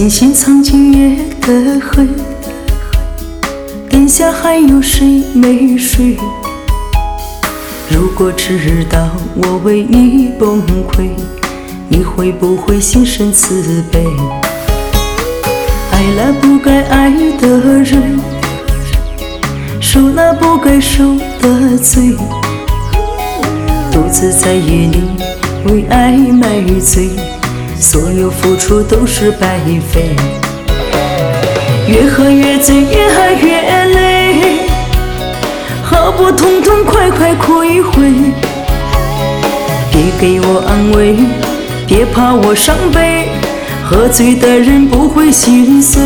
星星藏进月的黑，灯下还有谁没睡？如果知道我为你崩溃，你会不会心生慈悲？爱了不该爱的人，受了不该受的罪，独自在夜里为爱买醉，所有付出都是白费。越喝越醉，越爱越累，好不痛痛快快哭一回。别给我安慰，别怕我伤悲，喝醉的人不会心碎。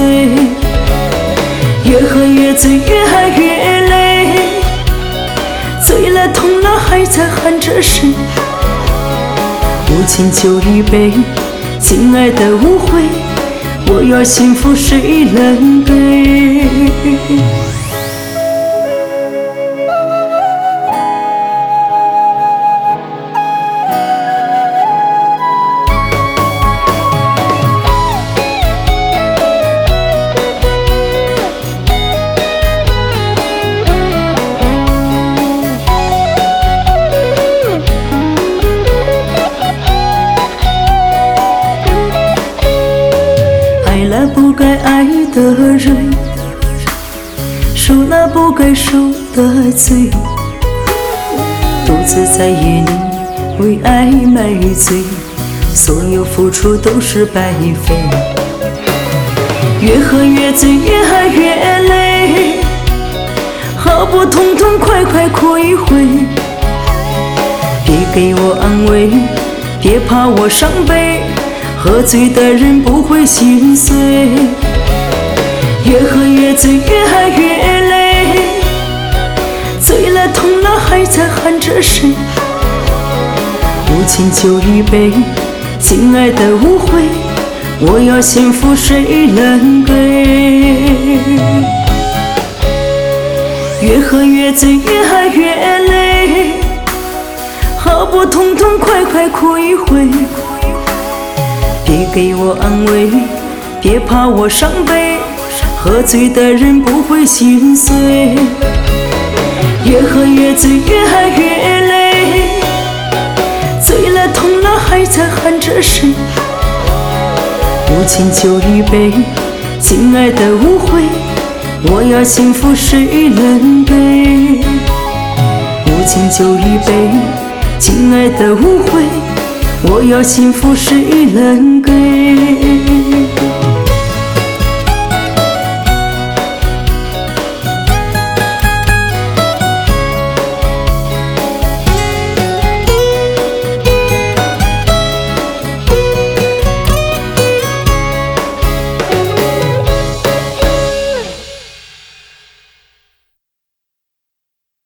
越喝越醉，越爱越累，醉了痛了还在喊着谁？无情酒一杯，亲爱的误会，我要幸福谁能给？爱了不该爱的人，受了不该受的罪，独自在夜里为爱买醉，所有付出都是白费。越喝越醉，越爱越累，好不痛痛快快哭一回。别给我安慰，别怕我伤悲，喝醉的人不会心碎。越喝越醉，越爱越累，醉了痛了还在喊着谁？无情酒一杯，亲爱的误会，我要幸福谁能给？越喝越醉，越爱越累，好不痛痛快快哭一回。别给我安慰，别怕我伤悲，喝醉的人不会心碎。越喝越醉，越爱越累，醉了痛了还在喊着谁？无情酒一杯，亲爱的误会，我要幸福谁能给？无情酒一杯，亲爱的误会，我要幸福谁能给？